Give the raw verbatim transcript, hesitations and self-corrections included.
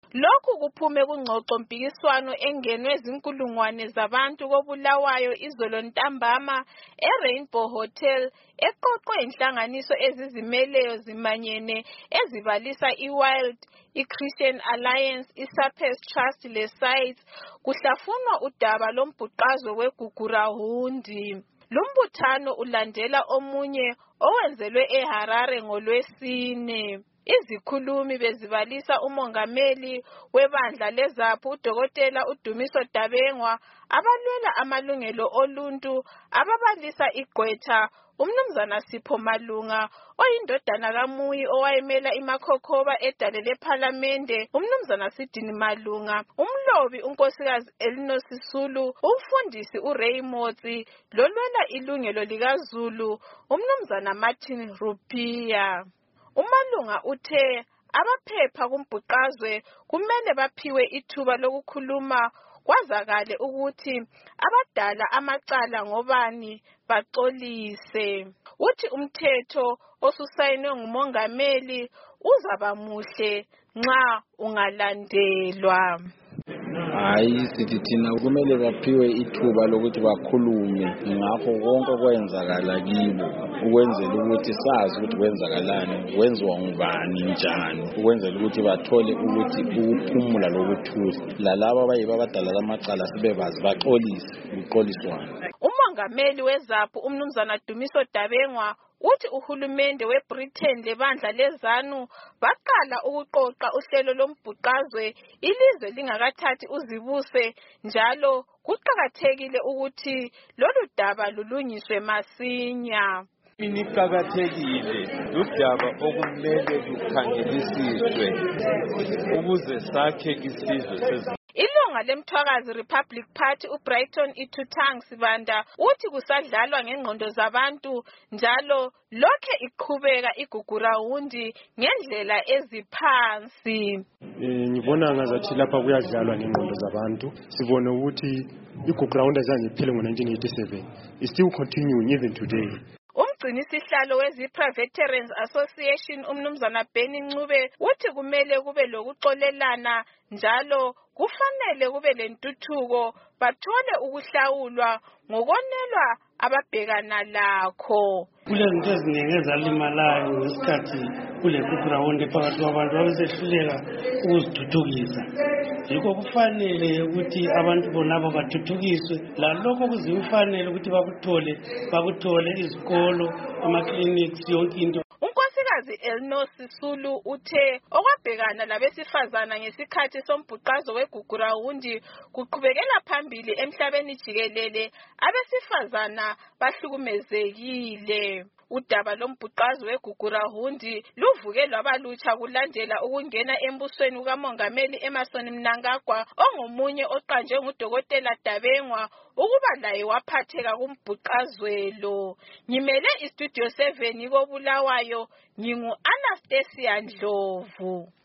Lokhu kuphume kungcoco mpikiswano engenwe zinkulungwane zabantu koBulawayo izolo ntambama eRainbow Hotel eqoqwe inhlanganiso ezizimeleyo zimanyene ezibalisa iWild, iChristian Alliance, iSappers Trust leSides kuhlafunwa udaba lombhuqazwe weGugurahundi. Lumbuthano ulandela omunye owenzelwe eHarare ngoLwesine. Izikhulumi bezibalisa umongameli webandla leZAPU uDokotela uDumiso Dabengwa, abalwela amalungelo oluntu, ababalisa igqwetha uMnumzana Sipho Malunga oyindodana kaMuyi owayemela imakhokhoba edale lephalamende, uMnumzana Sidini Malunga, umlobi unkosikazi Elinor Sisulu, umfundisi uRay Motsi, lolwela ilungelo likaZulu uMnumzana Martin Rupia. uMalunga uthe abaphepha kumbhuqazwe kumele baphiwe ithuba lokukhuluma kwazakale ukuthi abadala amacala ngobani baxolise. Uthi umthetho osusayinwe ngumongameli uzaba muhle nxa ungalandelwa. Hayi sithi thina kumele baphiwe ithuba lokuthi bakhulume ngakho konke kwenzakala kibo, ukwenzela ukuthi sazi ukuthi kwenzakalani, kwenziwa ngubani njani, ukwenzela ukuthi bathole ukuthi ukuphumula lokuthula, lalabo abayiba abadala amacala sibebazi baxolise ukuxoliswana. Umongameli weZAPU uMnumzana Dumiso Dabengwa uthi uhulumende weBritain lebandla leZANU baqala ukuqoqa uhlelo lombhuqazwe ilizwe lingakathathi uzibuse, njalo kuqhakathekile ukuthi lolu daba lulungiswe masinya. Iniqhakathekile ludaba okumele lukhangelisiswe ukuze sakhe isizwe sezwe. Ilunga lemthwakazi Republic Party uBrighton Ithutang Sibanda uthi kusadlalwa ngengqondo zabantu, njalo lokhe iqhubeka iGugurahundi ngendlela eziphansi. Ngibona ngazathi lapha kuyadlalwa ngengqondo zabantu. Sibone ukuthi iGugurahundi azange iphele ngo-nineteen eighty-seven. It's still continuing even today. Umgcinisihlalo weZipra Veterans Association uMnumzana Benny Ncube uthi kumele kube lokuxolelana, njalo kufanele kube lentuthuko bathole ukuhlawulwa ngokonelwa ababhekana lakho. Kulezinto eziningi ezalimalayo ngesikhathi kule Gugurahundi phakathi kwabantu abasehluleka ukuzithuthukisa. Yikho kufanele ukuthi abantu bonabo bathuthukiswe, lalokho kuzifanele ukuthi bakuthole bakuthole izikolo, ama-clinics, yonke into. Unkosikazi Elinor Sisulu uthe okwabhekana labesifazana ngesikhathi sombhuqazo weGugurahundi kuqhubekela phambili emhlabeni jikelele, abesifazana bahlukumezekile. Udaba lombhuqazo weGugurahundi luvuke lwabalutsha kulandela ukungena embusweni kukamongameli Emmerson Mnangagwa ongomunye oqanjwe nguDokotela Dabengwa ukuba laye waphatheka kumbhuqazwelo. Ngimele iStudio seven koBulawayo, ngingu Anastasia Ndlovu.